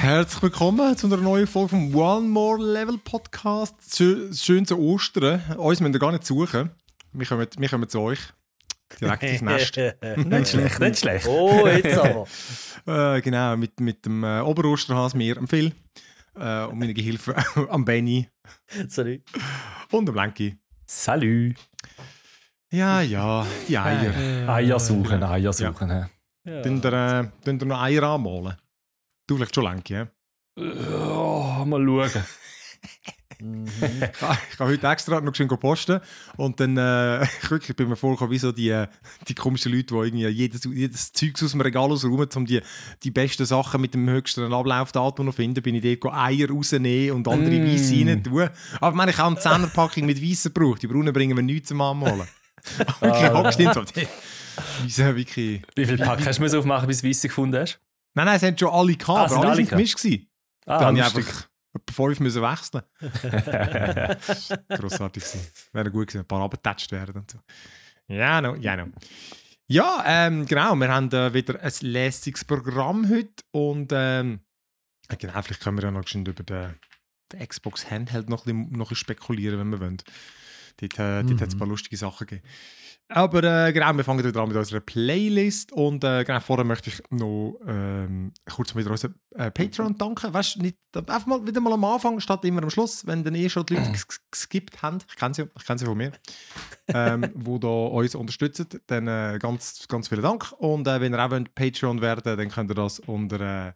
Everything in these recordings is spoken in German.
Herzlich willkommen zu einer neuen Folge vom One More Level Podcast. Schön zu Ostern. Uns müsst ihr gar nicht suchen. Wir kommen zu euch. Direkt ins Nest. Nicht schlecht, nicht schlecht. Oh, jetzt aber. Genau, mit dem Oberosterhas, mir, am Phil. Und meinen Gehilfen am Benny. Sorry. Und am Lenki. Salut. Ja, die Eier. Eier suchen. Ja. Tun ihr noch Eier anmalen? Du vielleicht schon Lenki, ja? Oh, mal schauen. Ich habe heute extra noch schön posten und dann ich bin mir vorgekommen wie so die komischen Leute, die irgendwie jedes Zeugs aus dem Regal ausräumen, um die besten Sachen mit dem höchsten Ablaufdatum noch finden, bin ich dort Eier rausnehmen und andere Weisse rein tun. Aber ich meine, ich habe eine 10er-Packung mit Weissen gebraucht, die braunen bringen wir nichts zum Anmalen. Wirklich hochgestimmt. Weisse wirklich... Wie viele Pack hast du aufmachen, bis du Weisse gefunden hast? Nein, es haben schon alle gehabt, aber alle sind gemischt gewesen. Da habe ich einfach etwa 5 müssen wechseln. Grossartig gewesen. Wäre gut gewesen, ein paar abgetatscht werden und so. Ja, no. Ja, genau, wir haben wieder ein lässiges Programm heute und genau, vielleicht können wir ja noch über den Xbox Handheld noch ein bisschen spekulieren, wenn wir wollen. Dort hat es ein paar lustige Sachen gegeben. Aber genau, wir fangen wieder an mit unserer Playlist und genau, vorher möchte ich noch kurz wieder unseren Patreon danken. Weißt du, nicht einfach mal wieder mal am Anfang statt immer am Schluss, wenn dann schon die Leute geskippt haben. Ich kenne sie von mir, die da uns unterstützen. Dann ganz, ganz vielen Dank. Und wenn ihr auch wollt Patreon werden, dann könnt ihr das unter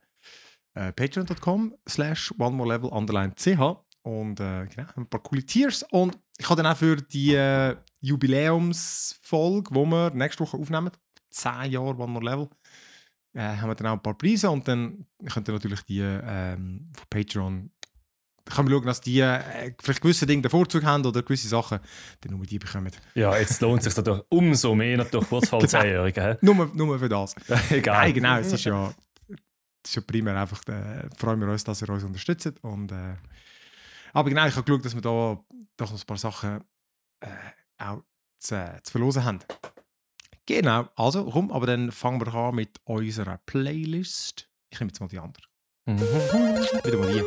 patreon.com/onemorelevel_ch und genau, ein paar coole Tiers. Und ich habe dann auch für die Jubiläumsfolge, die wir nächste Woche aufnehmen, 10 Jahre One More Level, haben wir dann auch ein paar Preise und dann könnt ihr natürlich die von Patreon, kann man schauen, dass die vielleicht gewisse Dinge den Vorzug haben oder gewisse Sachen dann nur die bekommen. Ja, jetzt lohnt es sich dadurch umso mehr natürlich kurz vor 10-Jährigen. Nur für das. Egal. Nein, genau, es ist ja primär einfach, freuen wir uns, dass ihr uns unterstützt und aber genau, ich habe geschaut, dass wir da doch noch ein paar Sachen auch zu verlosen haben. Genau, also komm, aber dann fangen wir an mit unserer Playlist. Ich nehme jetzt mal die andere. Wieder mal die.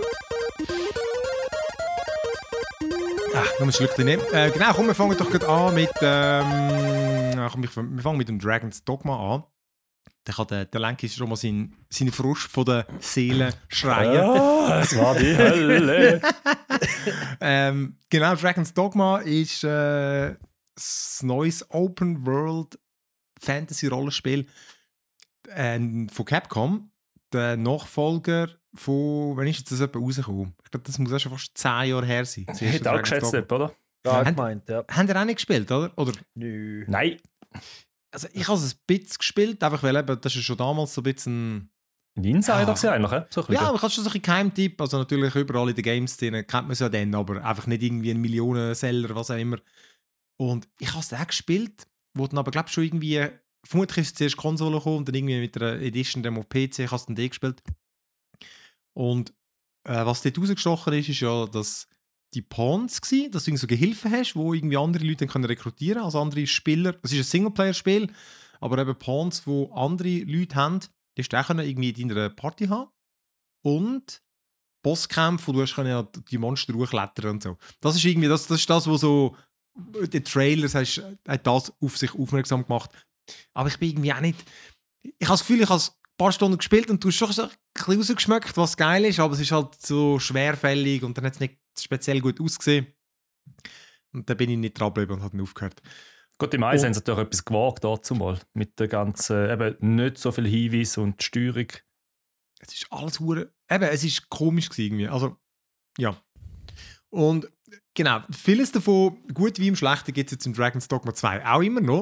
Noch ein Schlückchen nehmen. Genau, komm, wir fangen doch gerade an mit wir fangen mit dem Dragon's Dogma an. Dann kann der Lenki schon mal seine Frust von der Seele schreien. Das war die Hölle. Genau, Dragon's Dogma ist das neues Open World Fantasy Rollenspiel von Capcom. Der Nachfolger von, wann ist jetzt das etwa rausgekommen? Ich glaube, das muss auch schon fast 10 Jahre her sein. Hätte auch geschätzt, oder? Ja, gemeint, ja. Habt ihr auch nicht gespielt, oder? Nö. Nein. Also ich habe es ein bisschen gespielt, einfach weil eben, das ist schon damals so ein bisschen... Ein Insider ja. Eigentlich, so ein ja, aber kannst du so ein Geheimtipp, also natürlich überall in der Game-Szene kennt man es ja dann, aber einfach nicht irgendwie ein Millionen-Seller, was auch immer. Und ich habe es auch gespielt, wo dann aber glaube ich schon irgendwie, vermutlich ist es zuerst Konsole gekommen und dann irgendwie mit der Edition dann auf PC, ich habe es dann gespielt. Und was dort rausgestochen ist ja, dass die Pawns gsi, dass du so Gehilfen hast, wo irgendwie andere Leute dann rekrutieren können, also andere Spieler. Es ist ein Singleplayer-Spiel, aber eben Pawns, wo andere Leute haben, die hast du auch irgendwie in deiner Party haben. Und Bosskämpfe, wo du hast ja die Monster hochklettern und so. Das ist irgendwie, das ist das, was so die Trailers hat das auf sich aufmerksam gemacht. Aber ich bin irgendwie auch nicht... Ich habe das Gefühl, ich habe ein paar Stunden gespielt und du hast schon so ein bisschen rausgeschmeckt, was geil ist, aber es ist halt so schwerfällig und dann hat es nicht speziell gut ausgesehen. Und dann bin ich nicht dran geblieben und habe dann aufgehört. Gut, im Eis haben sie natürlich etwas gewagt dazu mal. Mit der ganzen, eben nicht so viel Hinweis und Steuerung. Es ist alles hure. Eben, es ist komisch gewesen irgendwie. Also, ja. Und genau, vieles davon, gut wie im Schlechten, gibt es jetzt im Dragon's Dogma 2 auch immer noch.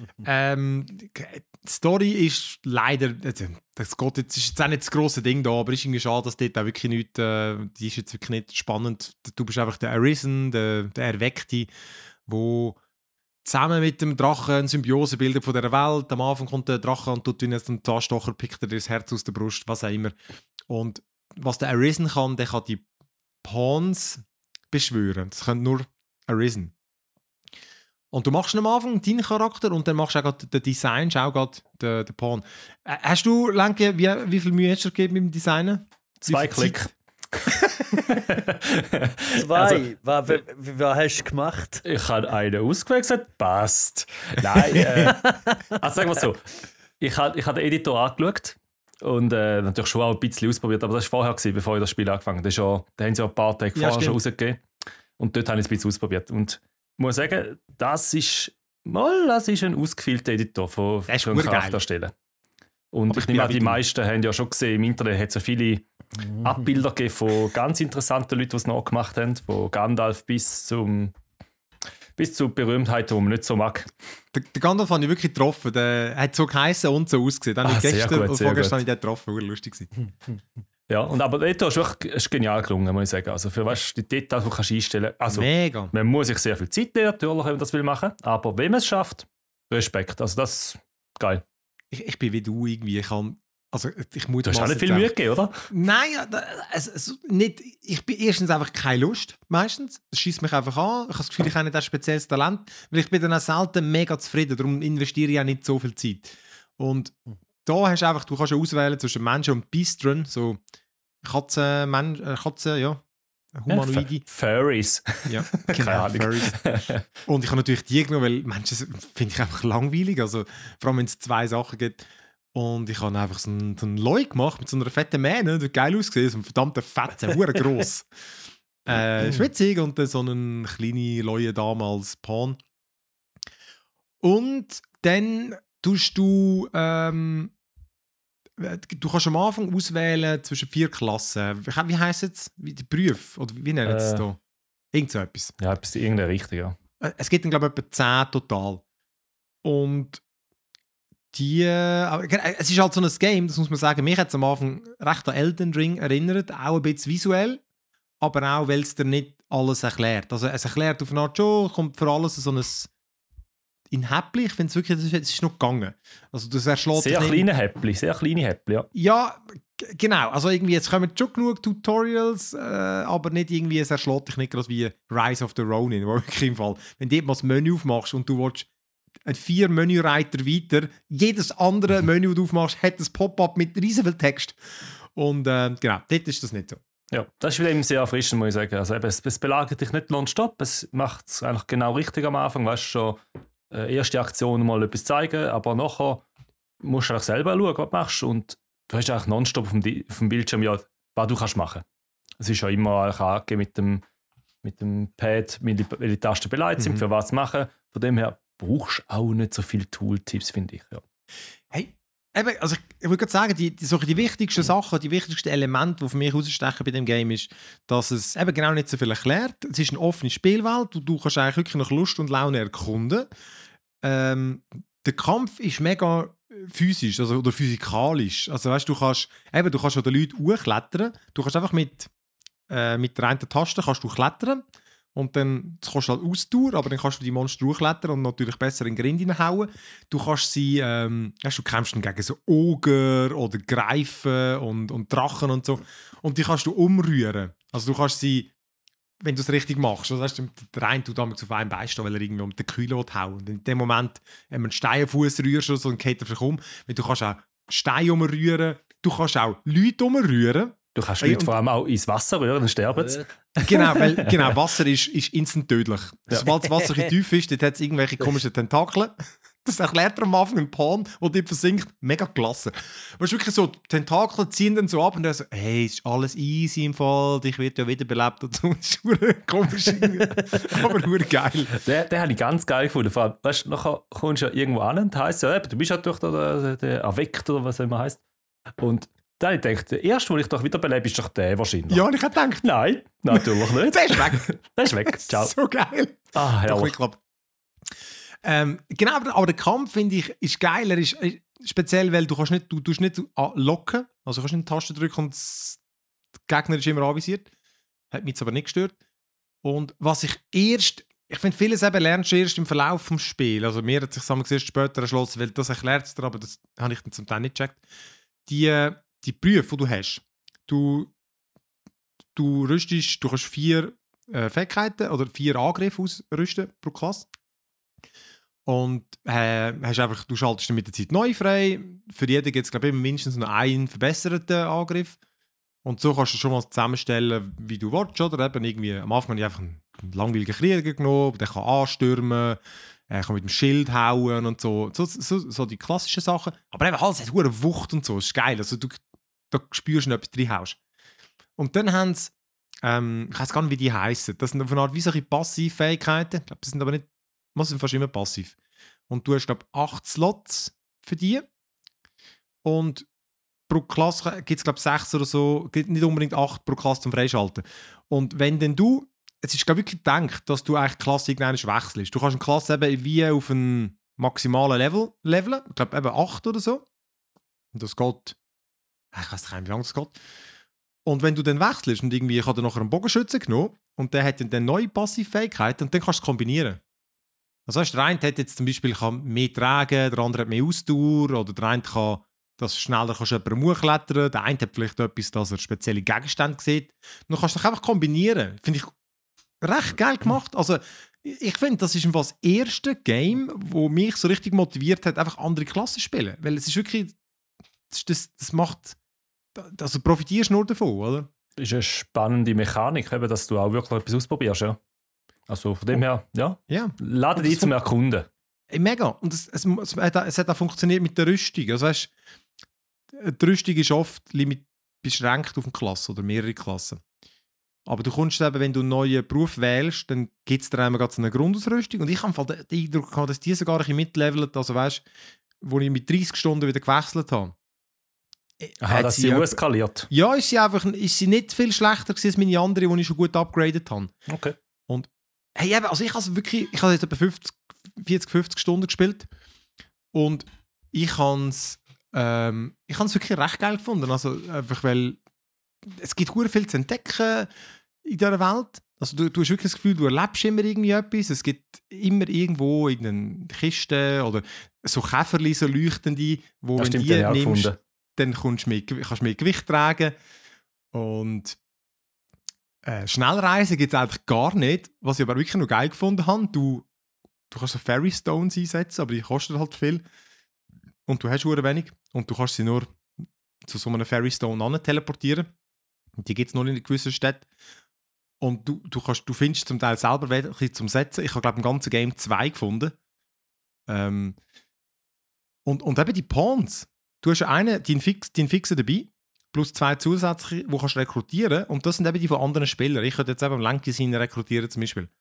Die Story ist leider, das ist jetzt auch nicht das grosse Ding da, aber es ist irgendwie schade, dass dort auch wirklich nichts, die ist jetzt wirklich nicht spannend. Du bist einfach der Arisen, der Erweckte, wo zusammen mit dem Drachen eine Symbiose bildet von dieser Welt. Am Anfang kommt der Drache und tut ihn jetzt einen Zahnstocher, pickt er dir das Herz aus der Brust, was auch immer. Und was der Arisen kann, der kann die Pawns beschwören. Das können nur Arisen. Und du machst am Anfang deinen Charakter und dann machst du auch den Design, auch gerade den Pawn. Hast du, Lenke, wie viel Mühe hast du gegeben mit dem Designen? 2 Klick. 2. Also, Was hast du gemacht? ich habe einen ausgewählt und gesagt, passt. Nein, also sagen wir so, ich habe den Editor angeschaut und natürlich schon auch ein bisschen ausprobiert, aber das war vorher, bevor ich das Spiel angefangen habe. Da haben sie auch ein paar Tage vorher schon rausgegeben und dort habe ich es ein bisschen ausprobiert. Und ich muss sagen, das ist ein ausgefeilter Editor von einem Charakter erstellen. Und ich nehme an, die meisten haben ja schon gesehen, im Internet hat es ja viele Abbilder gegeben von ganz interessanten Leuten, die es nachgemacht haben, von Gandalf bis zu Berühmtheiten, die man nicht so mag. Der Gandalf habe ich wirklich getroffen. Der hat so geheißen und so ausgesehen. Dann habe ich gestern und vorgestern habe ich den getroffen. War lustig. Ja, aber dort ist genial gelungen, muss ich sagen. Also für die Details, die du einstellen kannst. Also, mega. Man muss sich sehr viel Zeit nehmen, natürlich, wenn man das machen will. Aber wenn man es schafft, Respekt. Also das ist geil. Ich bin wie du irgendwie. Ich muss du hast auch nicht viel Mühe gegeben, oder? Nein, nicht. Ich bin erstens einfach keine Lust, meistens. Es schießt mich einfach an. Ich habe das Gefühl, ich habe nicht ein spezielles Talent. Weil ich bin dann auch selten mega zufrieden. Darum investiere ich auch nicht so viel Zeit. Und da hast du kannst auswählen zwischen Menschen und Biestern, so Katzen, ja, Humanoide. Furries. Ja, genau, Furries. Und ich habe natürlich die genommen, weil Menschen finde ich einfach langweilig. Also, vor allem, wenn es 2 Sachen gibt. Und ich habe einfach so einen Loi gemacht mit so einer fetten Mähne, der geil ausgesehen, so ein verdammter Fetzen, hure gross. Schwitzig und dann so eine kleine neue Dame als Pawn. Und dann tust du kannst am Anfang auswählen zwischen 4 Klassen. Wie heisst es? Die Berufe? Oder wie nennen sie es da? Irgend so etwas. Ja, irgendeine Richtung, ja. Es gibt dann, glaube ich, etwa 10 total. Und es ist halt so ein Game, das muss man sagen, mich hat es am Anfang recht an Elden Ring erinnert, auch ein bisschen visuell, aber auch, weil es dir nicht alles erklärt. Also es erklärt auf eine Art schon, kommt für alles so ein in Häppli, ich finde es wirklich, es ist noch gegangen. Also das erschlägt sehr kleine Häppli, ja. Ja, genau, also irgendwie, jetzt kommen schon genug Tutorials, aber nicht irgendwie, es erschlägt dich nicht gerade wie Rise of the Ronin, wo wirklich im Fall, wenn du mal das Menü aufmachst und du willst 4 Menüreiter weiter, jedes andere Menü, das du aufmachst, hat ein Pop-up mit riesen viel Text. Und genau, dort ist das nicht so. Ja, das ist wieder eben sehr erfrischend, muss ich sagen. Also eben, es belagert dich nicht nonstop, es macht es eigentlich genau richtig am Anfang, weißt du, schon erste Aktion mal etwas zeigen, aber nachher musst du auch selber schauen, was du machst und du hast eigentlich nonstop auf dem Bildschirm, ja, was du kannst machen. Es ist ja immer eigentlich angegeben mit dem Pad, welche Tasten beleidigt sind, für was zu machen. Von dem her brauchst du auch nicht so viele Tooltips, finde ich. Ja. Hey, eben, also ich würde gerade sagen, die wichtigsten Sachen, die wichtigsten Elemente, die für mich rausstechen bei dem Game ist, dass es eben genau nicht so viel erklärt. Es ist eine offene Spielwelt, du kannst eigentlich wirklich nach Lust und Laune erkunden. Der Kampf ist mega physisch oder physikalisch. Also weißt, du kannst an den Leuten hochklettern. Du kannst einfach mit der einen Taste kannst du klettern. Und dann kannst du halt Ausdauer, aber dann kannst du die Monster hochklettern und natürlich besser in den Grind reinhauen. Du kannst sie, du kämpfst dann gegen so Oger oder Greifen und Drachen und so. Und die kannst du umrühren. Also du kannst sie, wenn du es richtig machst, also der eine tut damals auf einem Bein stehen, weil er irgendwie um den Kühl hauen. Und in dem Moment, wenn du einen Steinfuß rührst oder so, dann geht er vielleicht um. Du kannst auch Steine umrühren, du kannst auch Leute umrühren. Du kannst Leute vor allem auch ins Wasser rühren, dann sterben sie. Genau, Wasser ist instant tödlich. Ja. Sobald das Wasser tief ist, dort hat es irgendwelche komischen Tentakeln. Das erklärt er am Anfang ein Pan, der dort versinkt. Mega klasse. Weißt du, wirklich so, die Tentakel ziehen dann so ab und er so, hey, ist alles easy im Fall, dich wird ja wiederbelebt und so. Das ist komisch, aber nur geil. Den habe ich ganz geil gefunden. Vor allem, weißt du, nachher kommst du ja irgendwo an und heisst ja, du bist ja durch der Erweckt oder was immer heisst. Und dann habe ich gedacht, der erste, den ich doch wiederbelebe, ist doch der wahrscheinlich. Ja, und ich habe gedacht... Nein, natürlich nicht. Der ist weg. Der ist weg. Ciao. So geil. Ah, herrlich. Genau, aber der Kampf, finde ich, ist geil. Er ist speziell, weil du tust nicht locken. Also du kannst nicht eine Taste drücken und der Gegner ist immer anvisiert. Hat mich jetzt aber nicht gestört. Und was ich finde, vieles eben lernst du erst im Verlauf des Spiels. Also mir hat sich das erst später erschlossen, weil das erklärt es dir, aber das habe ich dann zum Teil nicht gecheckt. Die Berufe, die du hast, du rüstest, du kannst 4 Fähigkeiten oder 4 Angriffe ausrüsten pro Klasse. Und du schaltest dann mit der Zeit neu frei. Für jeden gibt es, glaube ich, mindestens noch einen verbesserten Angriff. Und so kannst du schon mal zusammenstellen, wie du willst, oder? Eben irgendwie, am Anfang habe ich einfach einen langweiligen Krieger genommen, der kann anstürmen, er kann mit dem Schild hauen und so. So die klassischen Sachen. Aber eben alles hat hohe Wucht und so, das ist geil. Also da spürst du, wenn du etwas drin haust. Und dann haben sie, ich weiß gar nicht, wie die heissen. Das sind auf eine Art wie solche Passivfähigkeiten. Ich glaube, das sind aber nicht, das sind fast immer passiv. Und du hast, glaube ich, 8 Slots für die. Und pro Klasse gibt es, glaube ich, 6 oder so. Es gibt nicht unbedingt 8 pro Klasse zum Freischalten. Und wenn denn du, es ist, glaube ich, wirklich gedacht, dass du eigentlich die Klasse irgendwann wechselst. Du kannst eine Klasse eben wie auf einen maximalen Level leveln. Ich glaube, eben 8 oder so. Und das geht, ich weiß nicht, wie lange das geht. Und wenn du dann wechselst und irgendwie, ich habe dann nachher einen Bogenschützen genommen und der hat dann neue Passivfähigkeiten und dann kannst du es kombinieren. Also weißt, der eine hat jetzt zum Beispiel kann mehr tragen, der andere hat mehr Ausdauer oder der eine kann, dass du schneller kannst jemanden hochklettern, der eine hat vielleicht etwas, dass er spezielle Gegenstände sieht. Und dann kannst du dich einfach kombinieren. Finde ich recht geil gemacht. Also ich finde, das ist das erste Game, wo mich so richtig motiviert hat, einfach andere Klassen zu spielen. Weil es ist wirklich, das macht, also du profitierst nur davon, oder? Das ist eine spannende Mechanik, eben, dass du auch wirklich etwas ausprobierst, ja. Also von dem her, ja. Lade dich zum Erkunden. Mega. Und es hat auch funktioniert mit der Rüstung. Also weißt, die Rüstung ist oft beschränkt auf eine Klasse oder mehrere Klassen. Aber du kommst eben, wenn du einen neuen Beruf wählst, dann gibt es dir einmal gerade so eine Grundausrüstung. Und ich habe den Eindruck gehabt, dass die sogar ein bisschen mitlevelt. Also weißt, wo ich mit 30 Stunden wieder gewechselt habe. Aha, dass sie eskaliert. Ja, ist sie nicht viel schlechter gewesen als meine anderen, die ich schon gut upgradet habe. Okay. Und hey, eben, also ich habe jetzt etwa 40-50 Stunden gespielt und ich habe es wirklich recht geil gefunden. Also einfach, weil es gibt sehr viel zu entdecken in dieser Welt. Also du hast wirklich das Gefühl, du erlebst immer irgendwie etwas. Es gibt immer irgendwo irgendeine Kiste oder so Käferli, so leuchtende, wo das wenn stimmt, die nimmst, dann kannst du mehr Gewicht tragen. Und Schnellreisen gibt es eigentlich gar nicht. Was ich aber wirklich noch geil gefunden habe, du kannst so Fairy Stones einsetzen, aber die kosten halt viel. Und du hast sehr wenig. Und du kannst sie nur zu so einem Fairy Stone teleportieren. Und die gibt es nur in gewissen Städten. Und du findest zum Teil selber welche zum Setzen. Ich habe, glaube ich, im ganzen Game 2 gefunden. Und eben die Pawns. Du hast einen, deinen Fixen dabei, plus 2 zusätzliche, die kannst du rekrutieren. Und das sind eben die von anderen Spielern. Ich könnte jetzt eben Lanky rekrutieren zum Beispiel.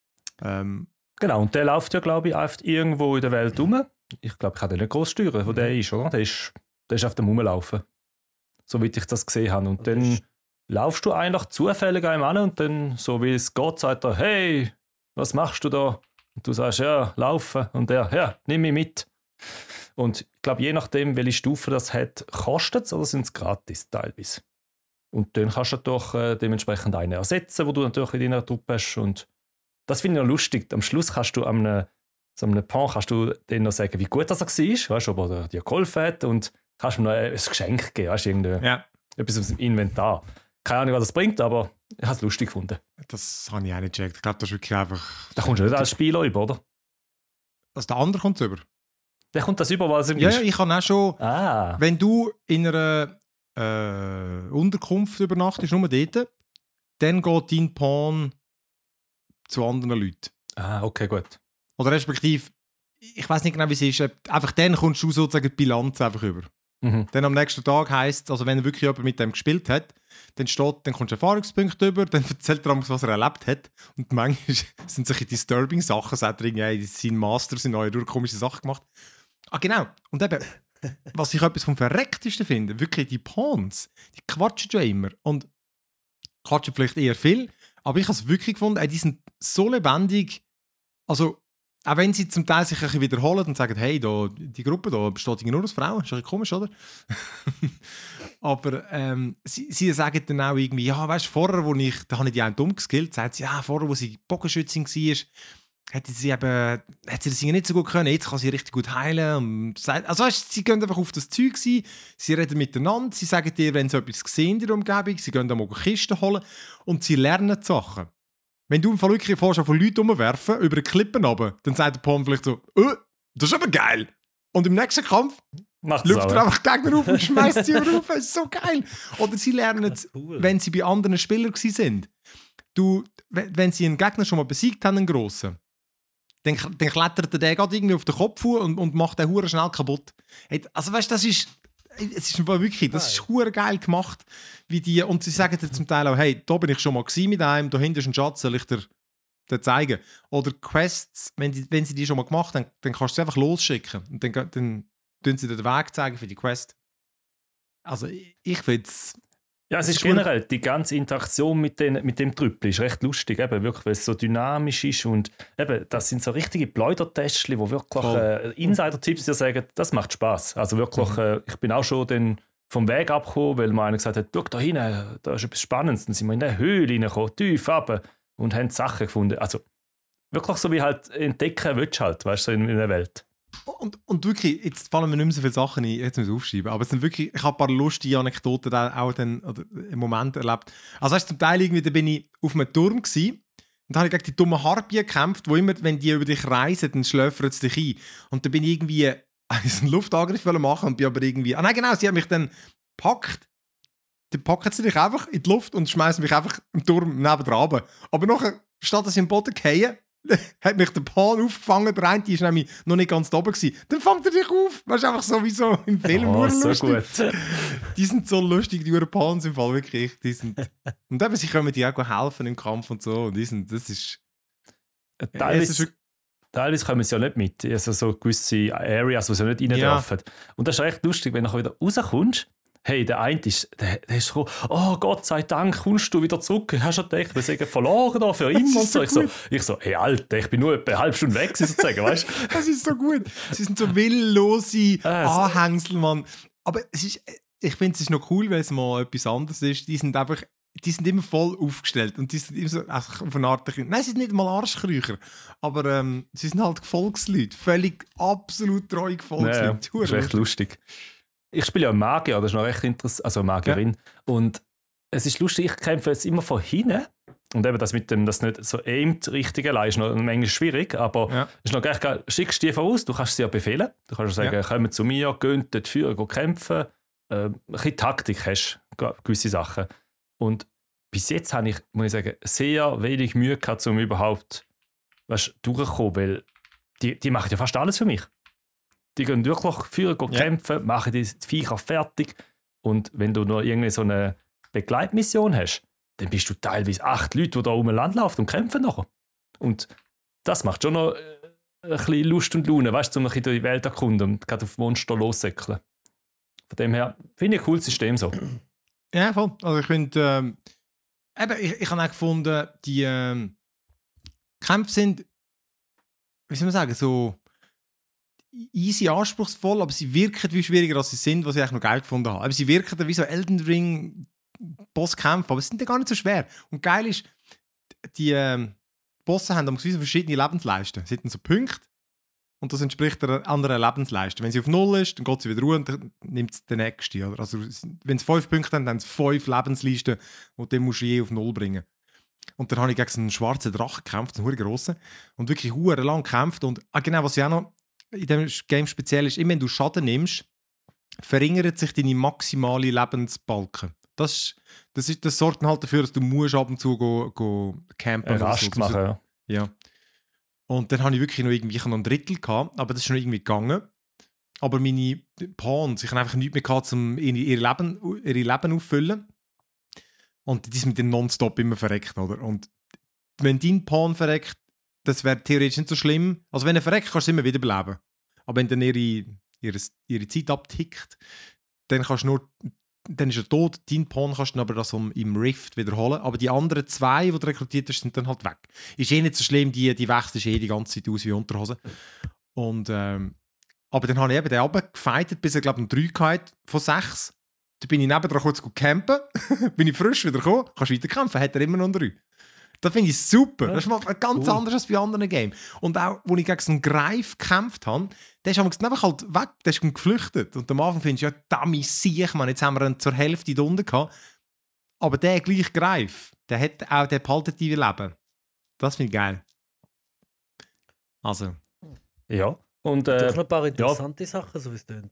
Genau, und der läuft ja, glaube ich, einfach irgendwo in der Welt rum. Ich glaube, ich kann den nicht groß steuern, wo der ist, oder? Der ist auf dem Rumlaufen. Soweit ich das gesehen habe. Und dann laufst du eigentlich zufällig einem an und dann, so wie es geht, sagt er, hey, was machst du da? Und du sagst, ja, laufen. Und der, ja, nimm mich mit. Und ich glaube, je nachdem, welche Stufe das hat, kostet es oder sind es gratis teilweise. Und dann kannst du doch dementsprechend einen ersetzen, wo du natürlich in deiner Truppe hast. Und das finde ich noch lustig. Am Schluss kannst du so einem Pan kannst du denen noch sagen, wie gut das er war, weißt du, ob er dir geholfen hat und kannst ihm noch ein Geschenk geben, weißt du, etwas aus dem Inventar. Keine Ahnung, was das bringt, aber ich habe es lustig gefunden. Das habe ich auch nicht gecheckt. Ich glaube, das ist wirklich einfach... Da kommst du nicht als Spieler über, oder? Also der andere kommt es über. Der kommt das über, was es ja, ist. Ja, ich kann auch schon... Ah. Wenn du in einer Unterkunft übernachtest, nur dort, dann geht dein Pawn zu anderen Leuten. Ah, okay, gut. Oder respektive, ich weiß nicht genau, wie es ist, einfach dann kommst du sozusagen die Bilanz einfach über. Mhm. Dann am nächsten Tag heisst es, also wenn wirklich jemand mit dem gespielt hat, dann kommst du Erfahrungspunkte über, dann erzählt er, was er erlebt hat. Und manchmal sind solche disturbing Sachen, sagt er irgendwie, sein Master sind neue komische Sachen gemacht. Ah, genau. Und eben, was ich etwas vom Verrecktesten finde, wirklich die Pawns, die quatschen ja immer. Und quatschen vielleicht eher viel, aber ich habe es wirklich gefunden, die sind so lebendig. Also, auch wenn sie zum Teil sich ein bisschen wiederholen und sagen, hey, da, die Gruppe da besteht nur aus Frauen, ist ein bisschen komisch, oder? Aber sie sagen dann auch irgendwie, ja, weißt du, vorher, da habe ich die einen dumm geskillt, sagt sie, ja, vorher, wo sie Bogenschützin war, hat sie das Singen nicht so gut können, jetzt kann sie richtig gut heilen. Also weißt, sie gehen einfach auf das Zeug, sie reden miteinander, sie sagen dir, wenn sie etwas sehen in der Umgebung, sie gehen dann mal Kisten holen und sie lernen die Sachen. Wenn du im Fall wirklich von Leuten umwerfen, über die Klippen runter, dann sagt der Pom vielleicht so, das ist aber geil. Und im nächsten Kampf Macht Lüpft das er auch. einfach Gegner auf und schmeißt sie rauf. Das ist so geil. Oder sie lernen es, Cool. wenn sie bei anderen Spielern waren. Wenn sie einen Gegner schon mal besiegt haben, einen grossen, dann klettert der gerade irgendwie auf den Kopf und macht den Huren schnell kaputt. Hey, also weißt du, es ist im Fall wirklich, das ist hure geil gemacht, wie die, und sie sagen dir zum Teil auch, hey, da bin ich schon mal mit einem, da hinten ist ein Schatz, soll ich dir den zeigen? Oder Quests, wenn sie die schon mal gemacht haben, dann kannst du sie einfach losschicken und dann tun sie dir den Weg zeigen für die Quest. Also ich finde es... Ja, es ist generell, die ganze Interaktion mit dem Trüppel ist recht lustig, eben, wirklich, weil es so dynamisch ist und eben, das sind so richtige Pläudertäschchen, wo wirklich Insider-Tipps dir sagen, das macht Spaß. Also wirklich, ich bin auch schon dann vom Weg abgekommen, weil mir einer gesagt hat, schau da hinten, da ist etwas Spannendes. Dann sind wir in eine Höhle reingekommen, tief runter und haben Sachen gefunden. Also wirklich so wie halt entdecken willst halt, weißt du, so in der Welt. Und wirklich, jetzt fallen mir nicht mehr so viele Sachen ein, jetzt muss ich aufschreiben, aber es sind wirklich, ich habe ein paar lustige Anekdoten auch dann, oder im Moment erlebt. Also weißt du, zum Teil irgendwie, da bin ich auf einem Turm gewesen, und da habe ich gegen die dummen Harpien gekämpft, wo immer, wenn die über dich reisen, dann schläfern sie dich ein. Und da bin ich irgendwie einen Luftangriff machen und bin aber irgendwie... Ah nein, genau, sie haben mich dann gepackt. Dann packen sie dich einfach in die Luft und schmeißen mich einfach im Turm nebendran runter. Aber nachher, statt dass ich im Boden fallen, hat mich der Pan aufgefangen, der eine war nämlich noch nicht ganz da oben gewesen. Dann fängt er dich auf. Das ist einfach so wie so im Film. Oh, so lustig. gut. Die sind so lustig, die Pans im Fall, wirklich. Die sind... Und eben, sie können dir auch helfen im Kampf und so. Und das ist... Teilweise kommen sie ja nicht mit. Also so gewisse Areas, wo sie nicht rein dürfen. Und das ist echt lustig, wenn du wieder rauskommst. Hey, der eine der ist so, oh Gott sei Dank, kommst du wieder zurück. Hast du gedacht, wir sind verloren da für immer und so. Ich so, hey Alter, ich bin nur etwa eine halbe Stunde weg, sozusagen, weißt du? Das ist so gut. Sie sind so willlose Anhängsel, Mann. Aber ich finde, es ist noch cool, weil es mal etwas anderes ist. Die sind immer voll aufgestellt und die sind immer so auf eine Art... Nein, sie sind nicht mal Arschkriecher, aber sie sind halt Gefolgsleute. Völlig absolut treue Gefolgsleute. Ja, das ist echt lustig. Ich spiele ja einen Magier, das ist noch recht interessant, also eine Magierin. Ja. Und es ist lustig, ich kämpfe jetzt immer von hinten. Und eben das mit dem, das nicht so aimed richtig allein ist noch manchmal schwierig, aber ist noch gleich geil. Schickst die voraus, du kannst sie ja befehlen. Du kannst sagen, kommen zu mir, gehen dort führen, gehen kämpfen. Ein bisschen Taktik hast du, gewisse Sachen. Und bis jetzt habe ich, muss ich sagen, sehr wenig Mühe gehabt, um überhaupt durchzukommen, weil die machen ja fast alles für mich. Die gehen wirklich führen, kämpfen, machen die Viecher fertig. Und wenn du noch irgendwie so eine Begleitmission hast, dann bist du teilweise 8 Leute, die da um ein Land laufen und kämpfen nachher. Und das macht schon noch ein bisschen Lust und Laune, weißt du, um ein bisschen durch die Welt zu erkunden und gerade auf Monster lossäckeln. Von dem her finde ich ein cooles System so. Ja, voll. Also ich finde, ich habe auch gefunden, die Kämpfe sind, wie soll man sagen, so easy, anspruchsvoll, aber sie wirken wie schwieriger, als sie sind, was ich eigentlich noch geil gefunden habe. Aber sie wirken wie so Elden Ring Bosskämpfe, aber sie sind ja gar nicht so schwer. Und geil ist, die Bosse haben so verschiedene Lebensleisten. Sie haben so Punkte und das entspricht einer anderen Lebensleiste. Wenn sie auf 0 ist, dann geht sie wieder runter und dann nimmt es den nächsten. Oder? Also, wenn sie 5 Punkte haben, dann haben sie 5 Lebensleisten und dann musst du je auf 0 bringen. Und dann habe ich gegen so einen schwarzen Drachen gekämpft, einen grossen, und wirklich lang gekämpft. Und genau, was ja auch noch in diesem Game speziell ist, immer wenn du Schaden nimmst, verringert sich deine maximale Lebensbalken. Das sorgt halt dafür, dass du musst ab und zu go campen Rast machen, ja. Und dann habe ich wirklich noch irgendwie noch ein Drittel gehabt, aber das ist noch irgendwie gegangen. Aber meine Pawns, ich habe einfach nichts mehr gehabt, um ihre Leben auffüllen. Und die sind dann nonstop immer verreckt, oder? Und wenn dein Pawn verreckt, das wäre theoretisch nicht so schlimm. Also wenn er verreckt, kannst du immer wiederbeleben. Aber wenn dann ihre Zeit abtickt, dann dann ist er tot. Dein Pawn kannst du aber das im Rift wiederholen. Aber die anderen 2, die du rekrutiert hast, sind dann halt weg. Ist nicht so schlimm, die wechselst die ganze Zeit aus wie Unterhose. Und, aber dann habe ich eben den runtergefightet, bis er, glaube ich, 3 hatte von 6. Dann bin ich nebendran kurz campen, bin ich frisch wieder gekommen, kannst weiter kämpfen, hat er immer noch 3. Das finde ich super. Das ist mal ganz anders als bei anderen Games. Und auch, als ich gegen so einen Greif gekämpft habe, der ist einfach halt weg, der ist geflüchtet. Und am Anfang findest du, ja, damit sehe ich, jetzt haben wir ihn zur Hälfte drunter gehabt. Aber der gleich Greif, der behaltet die Leben. Das finde ich geil. Also. Ja. Und, doch noch ein paar interessante Sachen, so wie es tönt.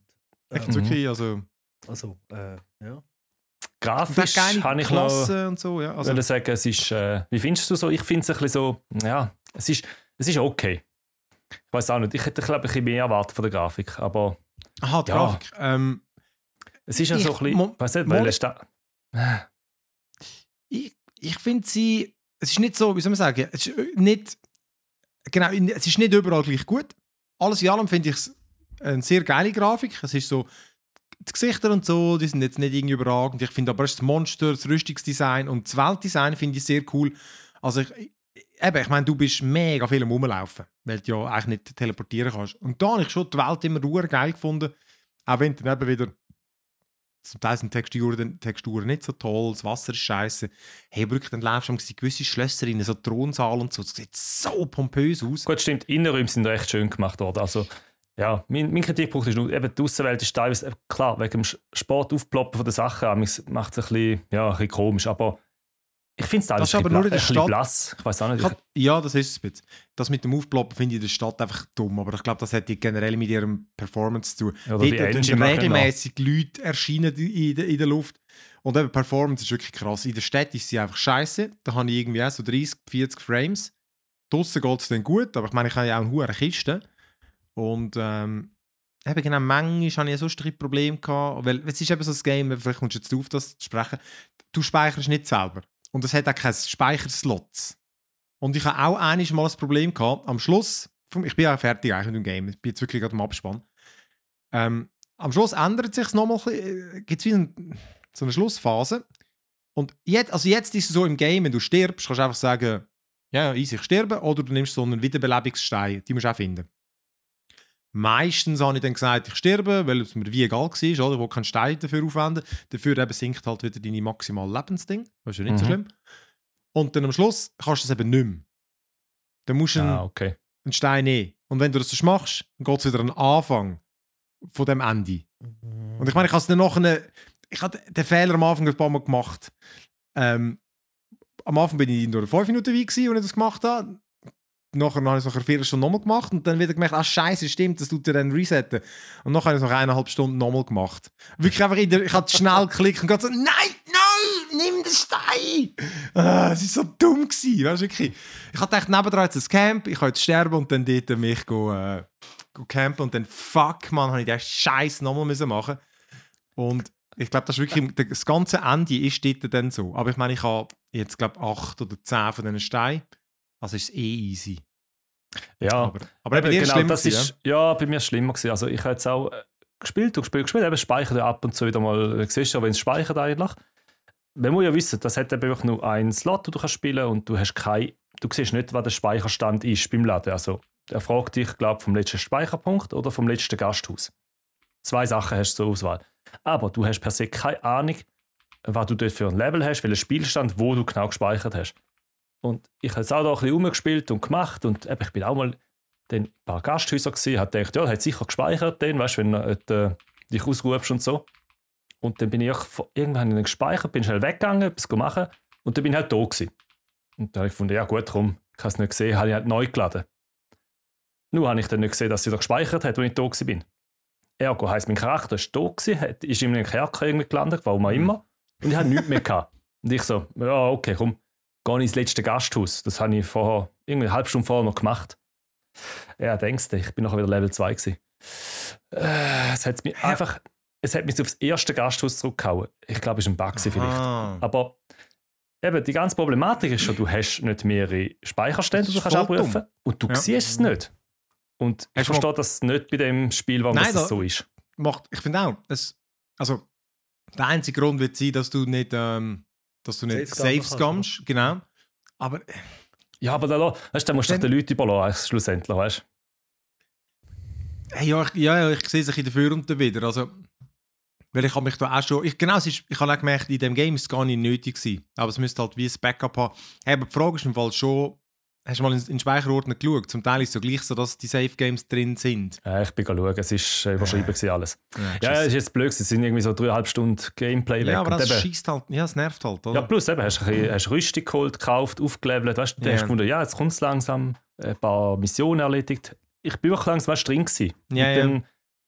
Ich finde wirklich, also ja. Grafisch habe ich noch Klasse und so, ja. Also, würde sagen, es ist, wie findest du so? Ich finde es ein bisschen so, ja, es ist okay. Ich weiß auch nicht, ich hätte, glaube ich, ein bisschen mehr erwartet von der Grafik, aber aha, die ja. Grafik. es ist ja so ein bisschen, weiß nicht, weil es da... Ich finde sie, es ist nicht so, wie soll man sagen, es ist nicht, genau, es ist nicht überall gleich gut. Alles in allem finde ich es eine sehr geile Grafik. Es ist so, die Gesichter und so, die sind jetzt nicht irgendwie überragend. Ich finde aber das Monster, das Rüstungsdesign und das Weltdesign finde ich sehr cool. Also ich meine, du bist mega viel am Rumlaufen, weil du ja eigentlich nicht teleportieren kannst. Und da habe ich schon die Welt immer geil gefunden. Auch wenn dann eben wieder zum Teil sind Texturen nicht so toll, das Wasser ist scheiße. Hey, wirklich, dann läufst du in gewisse Schlösser rein, so Thronsaal und so. Das sieht so pompös aus. Gut, stimmt, Innenräume sind recht schön gemacht worden. Also, ja, mein Kritikpunkt ist nur, eben die Aussenwelt ist teilweise, klar, wegen dem Sport aufploppen von den Sachen, macht es ein bisschen komisch, aber ich finde es teilweise aber nur in der ein bisschen Stadt. blass. Ich weiß auch nicht. Ja, das ist es ein bisschen. Das mit dem Aufploppen finde ich in der Stadt einfach dumm, aber ich glaube, das hat generell mit ihrem Performance zu tun. Oder die Dort Engine regelmäßig Leute erscheinen in der Luft und eben Performance ist wirklich krass. In der Stadt ist sie einfach scheiße. Da habe ich irgendwie auch so 30, 40 Frames. Draussen geht es dann gut, aber ich meine, ich habe ja auch eine hohe Kiste. Und eben genau, manchmal hatte ich so ein Problem gehabt, weil es ist eben so ein Game, vielleicht kommst du jetzt auf das zu sprechen, du speicherst nicht selber. Und es hat auch keine Speicherslots. Und ich habe auch einmal mal ein Problem gehabt, am Schluss, ich bin ja fertig eigentlich mit dem Game, ich bin jetzt wirklich gerade im Abspann. Am Schluss ändert sich es nochmal, gibt es wie so eine Schlussphase. Und jetzt ist es so im Game, wenn du stirbst, kannst du einfach sagen, ja, easy, ich sterbe, oder du nimmst so einen Wiederbelebungsstein, die musst du auch finden. Meistens habe ich dann gesagt, ich sterbe, weil es mir wie egal war, oder? Ich will keinen Stein dafür aufwenden. Dafür eben sinkt halt wieder deine maximale Lebensding. Das ist ja nicht so schlimm. Und dann am Schluss kannst du es eben nicht mehr. Dann musst du einen Stein nehmen. Und wenn du das so machst, dann geht es wieder an den Anfang von dem Ende. Und ich meine, ich habe es dann nachher... Ich habe den Fehler am Anfang ein paar Mal gemacht. Am Anfang bin ich nur 5 Minuten weit gewesen, als ich das gemacht habe. Nachher habe ich es nach einer Viertelstunde nochmal gemacht und dann wieder gemerkt, scheiße, stimmt, das tut dir dann resetten. Und nachher habe ich es nach 1,5 Stunden nochmal gemacht. Wirklich einfach ich habe schnell geklickt und gesagt so, nein, nimm den Stein! Es war so dumm gewesen, weißt du, wirklich. Ich habe gedacht, nebendran jetzt ein Camp, ich kann jetzt sterben und dann dort mich go campen und dann, fuck, man, habe ich den Scheiß nochmal machen. Und ich glaube, das ist wirklich, das ganze Ende ist dort dann so. Aber ich meine, ich habe jetzt, glaube ich, 8 oder 10 von diesen Steinen. Also ist es easy. Ja, aber bei dir genau, schlimmer das ist, ja, bei mir war es schlimmer gewesen. Also ich habe jetzt auch gespielt, eben speichert ja ab und zu wieder mal, siehst du, wenn es speichert eigentlich. Man muss ja wissen, das hat eben wirklich nur einen Slot, den du kannst spielen und du siehst nicht, was der Speicherstand ist beim Laden. Also er fragt dich, glaube ich, vom letzten Speicherpunkt oder vom letzten Gasthaus. 2 Sachen hast du zur Auswahl. Aber du hast per se keine Ahnung, was du dort für ein Level hast, welchen Spielstand, wo du genau gespeichert hast. Und ich habe jetzt auch da ein bisschen rumgespielt und gemacht und ich bin auch mal in ein paar Gasthäuser gesehen, habe gedacht, ja, er hat sicher gespeichert, weißt, wenn du dich ausrufst und so. Und dann bin ich irgendwann gespeichert, bin schnell weggegangen, etwas machen und dann bin ich halt da gewesen. Und dann habe ich gefunden, ja gut, komm, ich habe es nicht gesehen, habe ich halt neu geladen. Nur habe ich dann nicht gesehen, dass sie da gespeichert hat, als ich da gewesen bin. Ergo heisst, mein Charakter ist da gewesen, ist in einem Kerker irgendwie gelandet, warum auch immer, und ich hatte nichts mehr gehabt. Und ich so, ja, okay, komm, gehe ins letzte Gasthaus. Das habe ich vorher, irgendwie eine halbe Stunde vorher noch gemacht. Ja, denkst du, ich bin nachher wieder Level 2 gewesen. Es hat mich aufs erste Gasthaus zurückgehauen. Ich glaube, es war ein Bug vielleicht. Aber eben, die ganze Problematik ist schon, du hast nicht mehrere Speicherstände, die du kannst abrufen und du siehst es nicht. Und ich verstehe das nicht bei dem Spiel, warum das so ist. Ich finde auch, also der einzige Grund wird sein, dass du nicht safe scamst, genau. Aber ja, aber da musst du doch den Leuten überlassen, schlussendlich, weißt du? Ja, ich sehe sich in der Für und Wider. Also, weil ich habe mich da auch schon... Ich habe auch gemerkt, in dem Game ist es gar nicht nötig gewesen. Aber es müsste halt wie ein Backup haben. Hey, aber die Frage ist im Fall schon... Hast du mal in den Speicherordner geschaut? Zum Teil ist es so gleich so, dass die Safe Games drin sind. Ja, ich bin schauen, es war überschrieben alles. Ja, es ist jetzt blöd, es sind irgendwie so 3,5 Stunden Gameplay weg. Ja, aber das schießt halt, ja, es nervt halt, oder? Ja, plus eben, hast Rüstung geholt, gekauft, aufgelevelt, weißt du, hast gefunden, ja, jetzt kommt es langsam, ein paar Missionen erledigt. Ich bin wirklich langsam drin gewesen. Ja, dann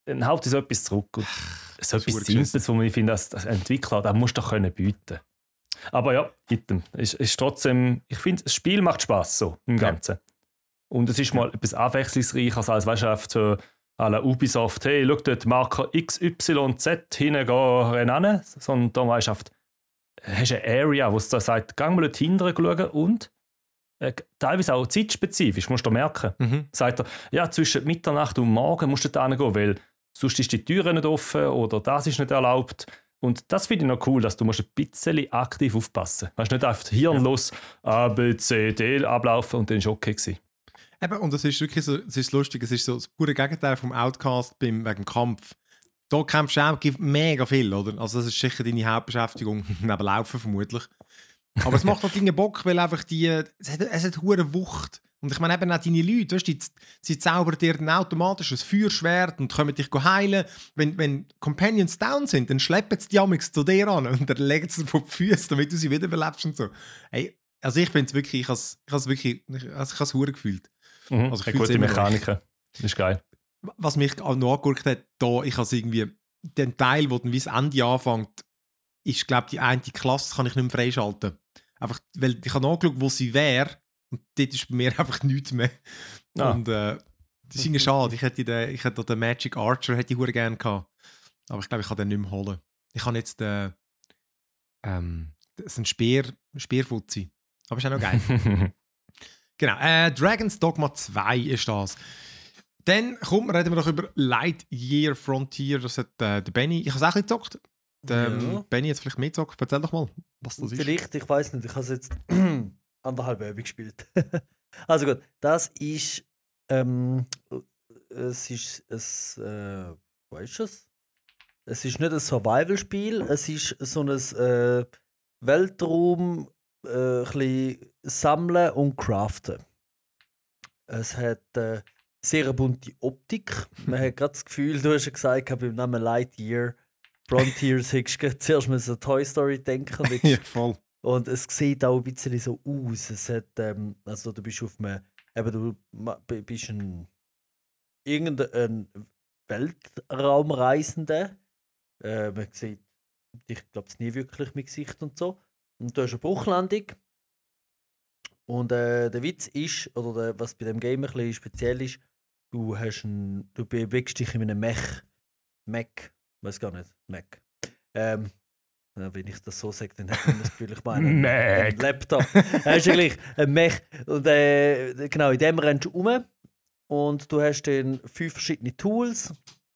dann haut so etwas zurück. Und so das ist etwas Simples, wo man ich finde, als Entwickler, das musst du doch können bieten. Aber ja, item. Ist trotzdem, ich finde, das Spiel macht Spaß so im Ganzen. Und es ist mal etwas abwechslungsreicher als weißt du, so à la Ubisoft, hey, schau dort Marker XYZ hinten rennen, sondern da weißt du, hast du eine Area, wo es da sagt, geh mal dort hinten schauen und teilweise auch zeitspezifisch, musst du merken. Sagt er, ja, zwischen Mitternacht und Morgen musst du da hingehen, weil sonst ist die Tür nicht offen oder das ist nicht erlaubt. Und das finde ich noch cool, dass du musst ein bisschen aktiv aufpassen musst. Weißt du, nicht einfach hirnlos A, B, C, D ablaufen und dann ist okay gewesen. Eben, und das ist wirklich so, es ist lustig, es ist so das pure Gegenteil vom Outcast wegen dem Kampf. Da kämpfst du auch mega viel, oder? Also das ist sicher deine Hauptbeschäftigung, neben Laufen vermutlich. Aber es macht natürlich Bock, weil einfach es hat hure Wucht. Und ich meine eben auch deine Leute, weißt du, sie zaubern dir dann automatisch ein Feuerschwert und können dich heilen. Wenn Companions down sind, dann schleppen sie die amigs zu dir an und dann legen sie vor die Füße, damit du sie wiederbelebst und so. Hey, also ich finde es wirklich, ich habe es hure gefühlt. Also eine gute Mechaniker. Das ist geil. Was mich auch noch angeguckt hat, ich habe irgendwie, den Teil, wo dann wie das Ende anfängt, ist, glaube ich, die eine Klasse kann ich nicht mehr freischalten. Einfach, weil ich habe nachgeschaut, wo sie wäre und dort ist bei mir einfach nichts mehr. Und das ist irgendwie schade. Ich hätte den Magic Archer hätte ich hure gerne gehabt. Aber ich glaube, ich kann den nicht mehr holen. Ich habe jetzt das ist ein Speerfuzzi. Aber ist auch noch geil. Genau, Dragon's Dogma 2 ist das. Dann reden wir noch über Lightyear Frontier. Das hat der Benny. Ich habe es auch ein bisschen gezockt. Benny hat es vielleicht mitgezockt. Erzähl doch mal, was das ist. Vielleicht, ich weiß nicht. Ich habe es jetzt 1,5 Jahre gespielt. Also gut, das ist. Es ist ein. Wo ist es? Es ist nicht ein Survival-Spiel. Es ist so ein Weltraum. Ein bisschen sammeln und craften. Es hat sehr eine bunte Optik. Man hat gerade das Gefühl, du hast ja gesagt, beim Namen Lightyear Frontiers hättest du zuerst an Toy Story denken. Ja, voll. Und es sieht auch ein bisschen so aus. Es hat, also du bist auf einem, du bist irgendein Weltraumreisender. Man sieht dich, glaube ich, nie wirklich mit Gesicht und so. Und du hast eine Bruchlandung. Und der Witz ist, oder was bei dem Game ein bisschen speziell ist, du bewegst dich in einem Mac, weiß gar nicht, Mac. Wenn ich das so sage, dann hat man das Gefühl, ich meine einen Laptop. Hast du gleich ein Mac. Und genau, in dem rennst du rum und du hast dann 5 verschiedene Tools,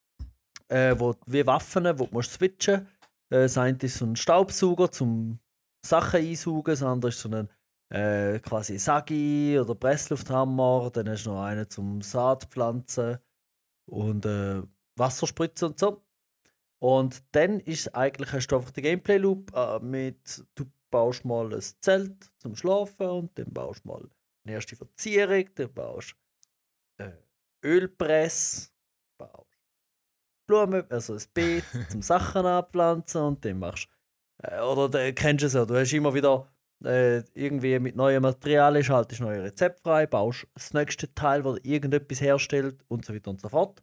wie Waffen, die du switchen musst. Das eine ist so ein Staubsauger, zum Sachen einsaugen, das andere ist so ein quasi Sagi oder Presslufthammer, dann hast du noch einen zum Saatpflanzen und Wasserspritzen und so. Und dann hast du einfach den Gameplay-Loop du baust mal ein Zelt zum Schlafen und dann baust du mal eine erste Verzierung, dann baust du Ölpress, baust Blumen, also ein Beet zum Sachen anpflanzen und dann machst oder kennst du es ja, du hast immer wieder irgendwie mit neuen Materialien schaltest neue Rezepte frei, baust das nächste Teil, das irgendetwas herstellt und so weiter und so fort.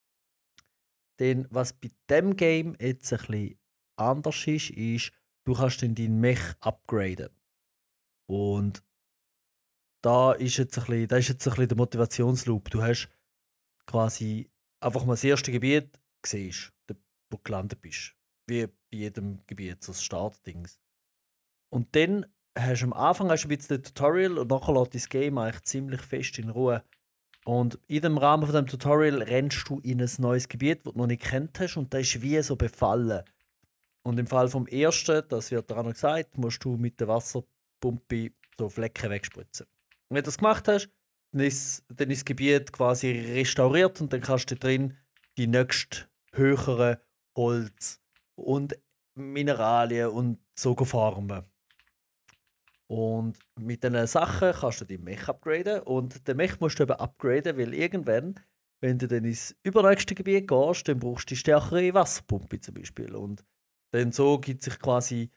Denn was bei dem Game jetzt ein bisschen anders ist, du kannst dann deinen Mech upgraden. Und da ist jetzt ein bisschen der Motivationsloop. Du hast quasi einfach mal das erste Gebiet gesehen, wo du gelandet bist. Wie bei jedem Gebiet, so das Startdings. Und dann hast du am Anfang ein bisschen ein Tutorial und nachher lässt das Game eigentlich ziemlich fest in Ruhe. Und in dem Rahmen von dem Tutorial rennst du in ein neues Gebiet, das du noch nicht kennt hast, und das ist wie so befallen. Und im Fall vom ersten, das wird daran gesagt, musst du mit der Wasserpumpe so Flecken wegspritzen. Und wenn du das gemacht hast, dann ist das Gebiet quasi restauriert und dann kannst du drin die nächsten höheren Holz und Mineralien und so farmen. Und mit diesen Sachen kannst du deinen Mech upgraden. Und den Mech musst du eben upgraden, weil irgendwann, wenn du dann ins übernächste Gebiet gehst, dann brauchst du die stärkere Wasserpumpe zum Beispiel. Und dann so gibt sich quasi,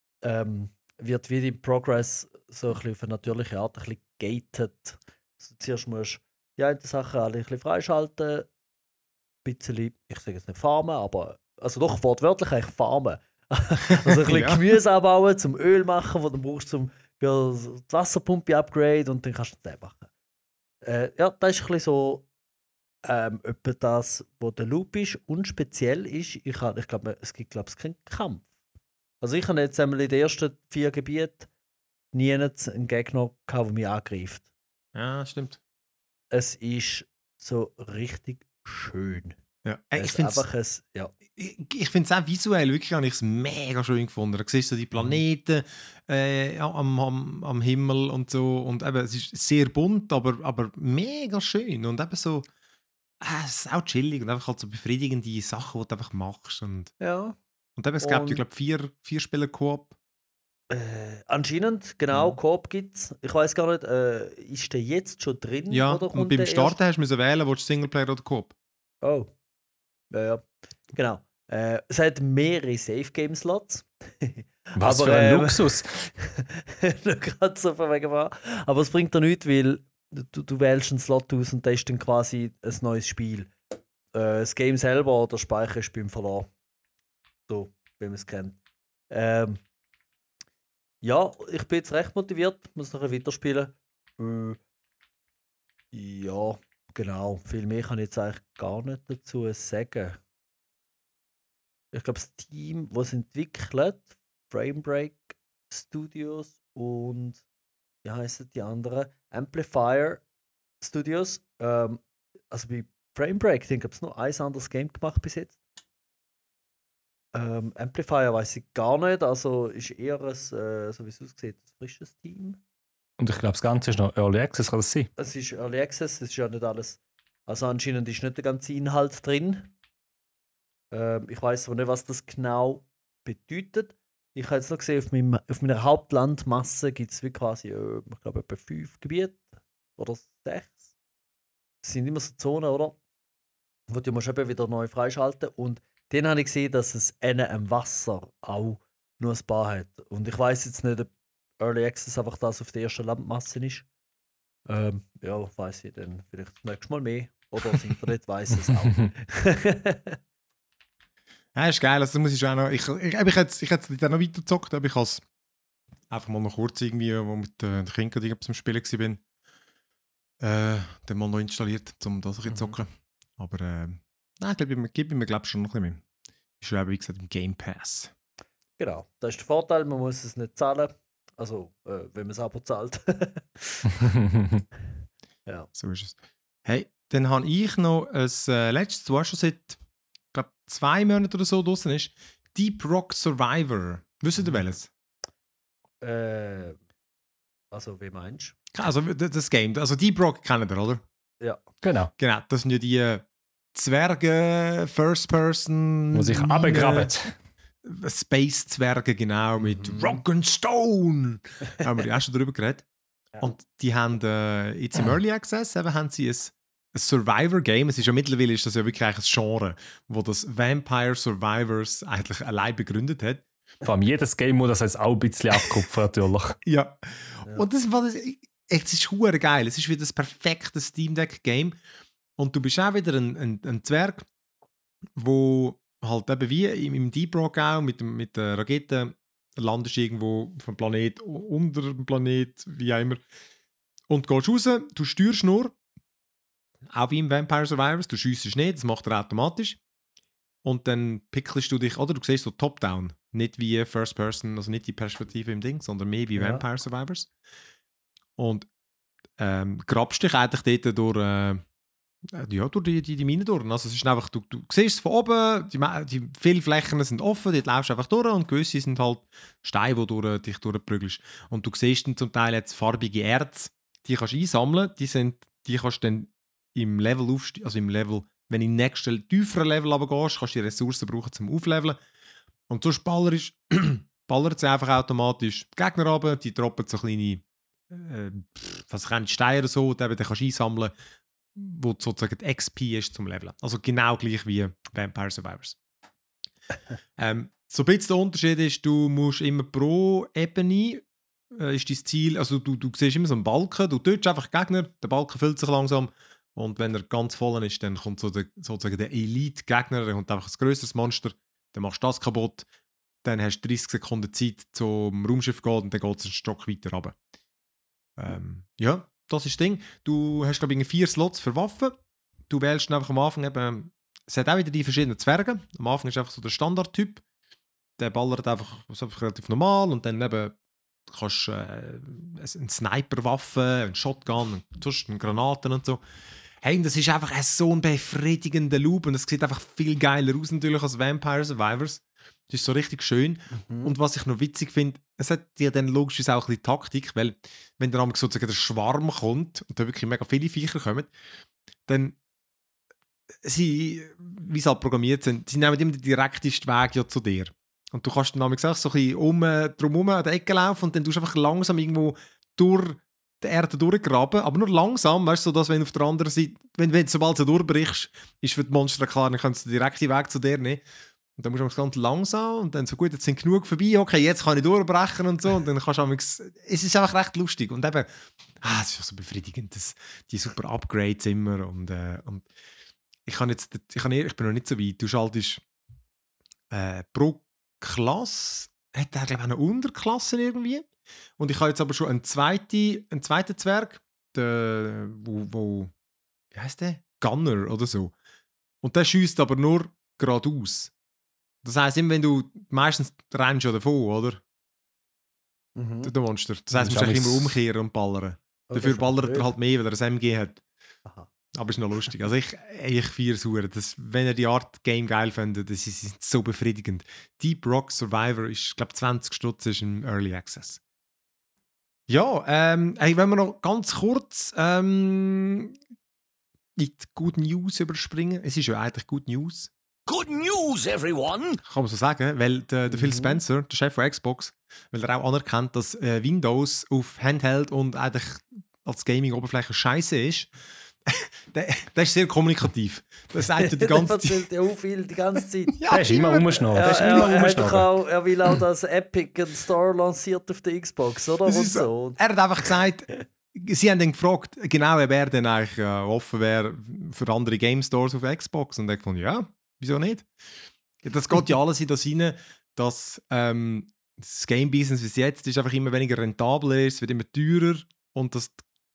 wird wie im Progress so ein bisschen auf eine natürliche Art ein bisschen gated. Also zuerst musst du die einen Sachen alle ein bisschen freischalten, bisschen, ich sage jetzt nicht farmen, aber also doch wortwörtlich eigentlich farmen. Also ein bisschen Ja. Gemüse anbauen, zum Öl machen, das du brauchst für die Wasserpumpe-Upgrade und dann kannst du das machen. Ja, das ist ein bisschen so etwa das, was der Loop ist. Und speziell ist, ich glaube, es gibt keinen Kampf. Also ich habe jetzt einmal in den ersten 4 Gebieten nie einen Gegner gehabt, der mich angreift. Ja, stimmt. Es ist so richtig schön. Ja. Es Ich ist finde einfach ich finde es auch visuell wirklich habe ich es mega schön gefunden. Da siehst du die Planeten am Himmel und so. Und eben, es ist sehr bunt, aber mega schön. Und eben so, es ist auch chillig und einfach halt so befriedigende Sachen, die du einfach machst. Und ja. eben, es gibt, Und- ich glaube, 4 Spieler Koop. Anscheinend, genau, Mhm. Coop gibt es. Ich weiß gar nicht, ist der jetzt schon drin? Ja, oder und kommt beim der Starten hast du müssen wählen, willst du Singleplayer oder Koop. Oh. Ja. Genau. Es hat mehrere Safe-Game-Slots. Was Aber, für ein Luxus. Gerade so von wegen wahr. Aber es bringt dir nichts, weil du wählst einen Slot aus und das ist dann quasi ein neues Spiel. Das Game selber, der Speicher ist beim Verlag. So, wie man es kennt. Ja, ich bin jetzt recht motiviert, muss noch weiterspielen. Ja, genau. Viel mehr kann ich jetzt eigentlich gar nicht dazu sagen. Ich glaube, das Team, das es entwickelt, Framebreak Studios und wie heißen die anderen? Amplifier Studios. Also bei Framebreak, ich glaube, es nur ein anderes Game gemacht bis jetzt. Amplifier weiß ich gar nicht, also ist eher ein, so wie es aussieht, ein frisches Team. Und ich glaube, das Ganze ist noch Early Access, kann das sein? Es ist Early Access, es ist ja nicht alles. Also anscheinend ist nicht der ganze Inhalt drin. Ich weiß aber nicht, was das genau bedeutet. Ich habe jetzt noch gesehen, auf meiner Hauptlandmasse gibt es wie quasi, ich glaube, etwa 5 Gebiete oder 6. Das sind immer so Zonen, oder? Wo du musst eben wieder neu freischalten. Und dann habe ich gesehen, dass es innen am Wasser auch nur ein paar hat. Und ich weiß jetzt nicht, ob Early Access einfach das auf der ersten Landmasse ist. Ja, weiß ich dann vielleicht das nächste Mal mehr. Oder das Internet weiß es auch. Ja, ist geil, also das muss ich schon auch noch. Ich hätte dann noch weiter gezockt, aber ich habe es einfach mal noch kurz irgendwie, wo mit den Kindern zum Spielen war, dann mal noch installiert, um das ein bisschen zu zocken. Aber nein, ich glaube, gebe ich mir glaub, schon noch ein bisschen mehr. Ist ja eben, wie gesagt, im Game Pass. Genau, das ist der Vorteil, man muss es nicht zahlen. Also, wenn man es aber zahlt. Ja. So ist es. Hey, dann habe ich noch ein letztes, was schon seit, glaube 2 Monaten oder so draußen ist, Deep Rock Survivor. Wisst ihr welches? Also, wie meinst Also das Game, also Deep Rock kennt ihr, oder? du? Ja. Genau. Genau, das sind ja die Zwerge, First Person, Wo sich abgegraben. Space-Zwerge, genau, mit Rock and Stone. Haben wir ja auch schon drüber geredet. Ja. Und die haben jetzt im Early Access haben sie ein Survivor-Game. Es ist ja mittlerweile ist das ja wirklich eigentlich ein Genre, wo das Vampire Survivors eigentlich allein begründet hat. Vor allem jedes Game muss das jetzt auch ein bisschen abkupfen, natürlich. Ja. Ja. Und es ist hure geil. Es ist wieder das perfekte Steam Deck Game. Und du bist auch wieder ein Zwerg, wo halt eben wie im Deep Rock auch mit der Rakete landest irgendwo vom Planet unter dem Planet, wie auch immer. Und gehst raus, du steuerst nur, auch wie im Vampire Survivors, du schiessest nicht, das macht er automatisch. Und dann pickelst du dich, oder du siehst so top-down, nicht wie First Person, also nicht die Perspektive im Ding, sondern mehr wie Ja. Vampire Survivors. Und grabst dich eigentlich dort durch die Mine durch. Also es ist einfach, du siehst es von oben, die viele Flächen sind offen, dort läufst du einfach durch und gewisse sind halt Steine, wo du dich durchprügelst. Und du siehst dann zum Teil jetzt farbige Erz, die kannst du einsammeln, die kannst du dann im Level wenn du in den nächsten tieferen Level runtergehst, kannst du die Ressourcen brauchen zum Aufleveln. Und sonst ballert sie einfach automatisch die Gegner runter, die droppen so kleine Steine oder so, den kannst du einsammeln, wo sozusagen die XP ist zum Leveln. Also genau gleich wie Vampire Survivors. So ein bisschen der Unterschied ist, du musst immer pro Ebene ist dein Ziel, also du siehst immer so einen Balken, du tötest einfach Gegner, der Balken füllt sich langsam Und wenn er ganz voll ist, dann kommt sozusagen der Elite-Gegner, dann kommt einfach ein grösseres Monster, dann machst du das kaputt, dann hast du 30 Sekunden Zeit zum Raumschiff gehen und dann geht es einen Stock weiter runter. Ja, das ist das Ding. Du hast, glaube ich, 4 Slots für Waffen. Du wählst einfach am Anfang eben, es hat auch wieder die verschiedenen Zwerge. Am Anfang ist einfach so der Standardtyp. Der ballert einfach relativ normal und dann eben kannst du eine Sniperwaffe, eine Shotgun, sonst Granaten und so. Hey, das ist einfach so ein befriedigender Loop und es sieht einfach viel geiler aus natürlich als Vampire Survivors. Das ist so richtig schön. Und was ich noch witzig finde, es hat ja dann logisch auch ein bisschen Taktik, weil wenn dann sozusagen der Schwarm kommt und da wirklich mega viele Viecher kommen, dann sie, wie sie halt programmiert sind, sie nehmen immer den direktesten Weg ja zu dir. Und du kannst dann auch so ein bisschen drumherum an der Ecke laufen und dann tust du einfach langsam irgendwo durch die Erde durchgraben, aber nur langsam, weißt du, so dass wenn auf der anderen Seite, sobald du durchbrichst, ist für die Monster klar, dann kannst du den direkten Weg zu dir nehmen. Und dann musst du ganz langsam und dann so gut, jetzt sind genug vorbei, okay, jetzt kann ich durchbrechen und so und dann kannst du es ist einfach recht lustig und eben, es ist so befriedigend, die super Upgrades immer und ich bin noch nicht so weit, du schaltest pro Klasse, hat er glaube ich eine Unterklasse irgendwie und ich habe jetzt aber schon einen zweiten Zwerg, wo wie heisst der? Gunner oder so und der schießt aber nur geradeaus. Das heisst, immer wenn du meistens rennst ja davon, oder? Der Monster. Das heisst, du musst eigentlich immer umkehren und ballern. Dafür ballert er halt mehr, weil er ein MG hat. Aha. Aber ist noch lustig. Also ich feiere es. Wenn ihr die Art Game geil findet, das ist so befriedigend. Deep Rock Survivor ist, glaube ich, 20 Stutz ist im Early Access. Ja, wenn wir noch ganz kurz in die Good News überspringen. Es ist ja eigentlich Good News. Good news, everyone! Kann man so sagen, weil der Phil Spencer, der Chef von Xbox, weil er auch anerkennt, dass Windows auf Handheld und eigentlich als Gaming-Oberfläche scheiße ist. der ist sehr kommunikativ. Das sagt er die ganze Zeit. Der erzählt ja auch viel die ganze Zeit. Ja, der ist immer rumgeschnurrt. Er will auch, dass Epic einen Store lanciert auf der Xbox, oder? So. Er hat einfach gesagt, sie haben dann gefragt, genau, ob er dann eigentlich offen wäre für andere Game Stores auf Xbox. Und er hat gefunden, ja, wieso nicht? Das geht ja alles in das rein, dass das Game-Business bis jetzt ist einfach immer weniger rentabel ist, es wird immer teurer und dass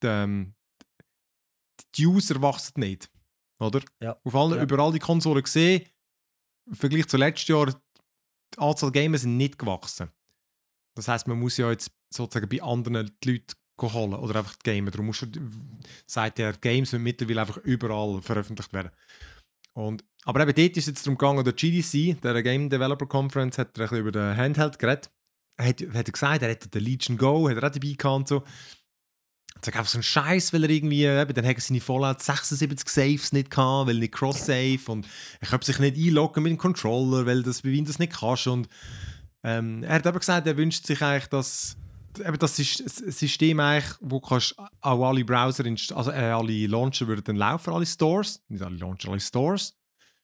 die User wachsen nicht. Oder? Ja. Überall die Konsolen gesehen, im Vergleich zu letztes Jahr, die Anzahl Gamer sind nicht gewachsen. Das heisst, man muss ja jetzt sozusagen bei anderen die Leute holen oder einfach die Gamer. Darum sagt der Games mittlerweile einfach überall veröffentlicht werden. Aber eben dort ist es jetzt darum gegangen, der GDC, der Game Developer Conference, hat er ein bisschen über den Handheld geredet. Hat er gesagt, er hätte den Legion Go, hat er auch dabei gehabt und so. Er sagt einfach so einen Scheiß, weil er irgendwie, dann hat er seine Fallout 76 Saves nicht gehabt, weil nicht Cross-Save und er konnte sich nicht einloggen mit dem Controller, weil das bei Windows nicht kannst. Und er hat aber gesagt, er wünscht sich eigentlich, dass das System eigentlich, wo kannst auch alle Browser, alle Launcher würden dann laufen, alle Stores, nicht alle Launcher, alle Stores.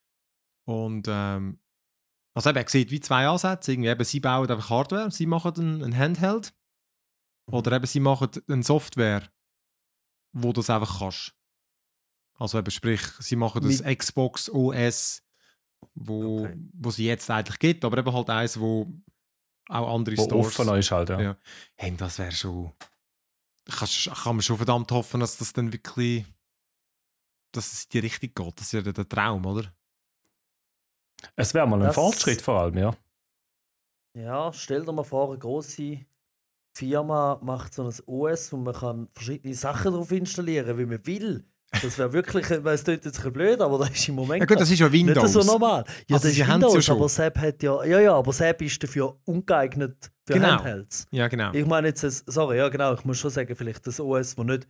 Und also er sieht wie 2 Ansätze, irgendwie eben, sie bauen einfach Hardware, sie machen einen Handheld oder eben sie machen eine Software, wo du das einfach kannst. Also eben sprich, sie machen das Xbox OS, wo sie jetzt eigentlich gibt, aber eben halt eins, wo auch andere Stores. Offen ist halt, ja. Hey, das wäre schon. Kann man schon verdammt hoffen, dass das dann wirklich. Dass es in die Richtung geht. Das ist ja der Traum, oder? Es wäre mal ein Fortschritt vor allem, ja. Ja, stell dir mal vor, eine grosse Firma macht so ein OS und man kann verschiedene Sachen darauf installieren, wie man will. Das wäre wirklich, weil es klingt jetzt ein bisschen blöd, aber das ist im Moment ja gut, das ist ja Windows. nicht so normal. Ja, also das ist Windows, aber SAP hat aber SAP ist dafür ungeeignet für Handhelds. Ja, genau. Ich meine jetzt, ich muss schon sagen, vielleicht das OS, das nicht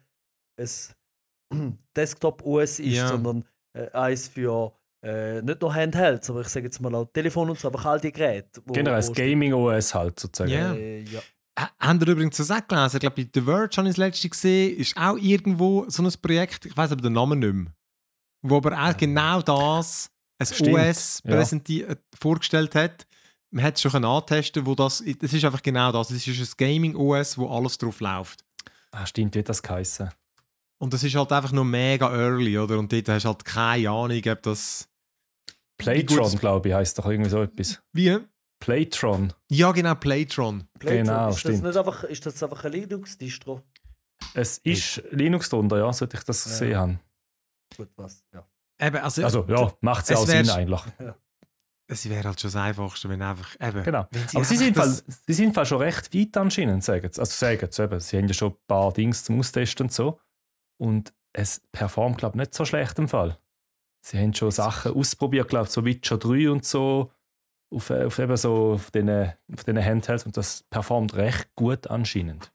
ein Desktop-OS ist, sondern eins für nicht nur Handhelds, aber ich sage jetzt mal auch Telefon und so, aber all die Geräte. Genau, ein Gaming-OS halt sozusagen. Ja. Haben ihr übrigens das auch gelesen? Ich glaube, bei The Verge habe ich das letzte gesehen, ist auch irgendwo so ein Projekt, ich weiß aber den Namen nicht mehr, wo aber auch genau das, ein OS vorgestellt hat. Man hat es schon antesten, wo das ist einfach genau das. Es ist ein Gaming-OS, wo alles drauf läuft. Stimmt, wie hat das geheißen? Und das ist halt einfach nur mega early, oder? Und dort hast du halt keine Ahnung, ob das... Playtron, glaube ich, heisst doch irgendwie so etwas. Wie? Playtron. Ja, genau, Playtron. Genau, ist stimmt. Ist das einfach ein Linux-Distro? Es ist Linux drunter, ja, sollte ich das gesehen haben. Gut, was? Ja. Eben, also Ja, macht es ja es auch Sinn wär's- eigentlich. es wäre halt schon das Einfachste, wenn einfach... Eben, Genau. wenn Aber sie einfach sind fast schon recht weit anscheinend, sagen sie. Also sagen sie eben, sie haben ja schon ein paar Dings zum Austesten und so. Und es performt, glaube ich, nicht so schlecht im Fall. Sie haben schon Sachen ausprobiert, glaube ich, so Witcher 3 und so, auf eben so auf diesen Handhelds, und das performt recht gut anscheinend.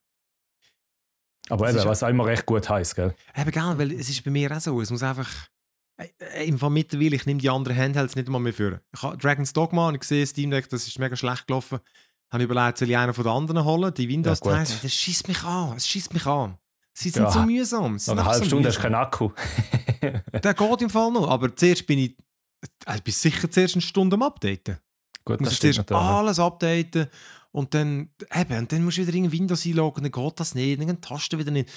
Aber Das eben, ist was auch immer recht gut heisst, gell? Eben, gell, weil es ist bei mir auch so, es muss einfach... Im Fall mittlerweile, ich nehme die anderen Handhelds nicht mal mehr für. Ich habe Dragon's Dogma und ich sehe Steam Deck, das ist mega schlecht gelaufen. Habe überlegt, soll ich einen von den anderen holen, die windows Ja, gut. teile. Das schießt mich an, es schießt mich an. Sie sind Ja, so mühsam. Sie sind Nach einer einfach halben so Stunde hast du mühsam. keinen Akku. Der geht im Fall noch, aber zuerst bin ich sicher zuerst eine Stunde am Updaten. Gut, Du das musst stimmt zuerst natürlich. alles updaten und dann musst du wieder in Windows einloggen, dann geht das nicht, dann geht die Taste wieder nicht.